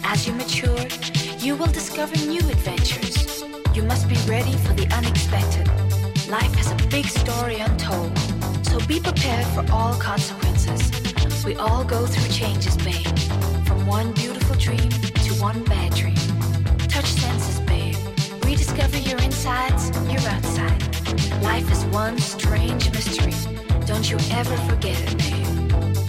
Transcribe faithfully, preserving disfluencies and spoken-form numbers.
As you mature, you will discover new adventures. You must be ready for the unexpected. Life has a big story untold, so be prepared for all consequences. We all go through changes, babe. From one beautiful dream to one bad dream. Touch senses, babe. Rediscover your insides, your outside. Life is one strange mystery. Don't you ever forget it, babe.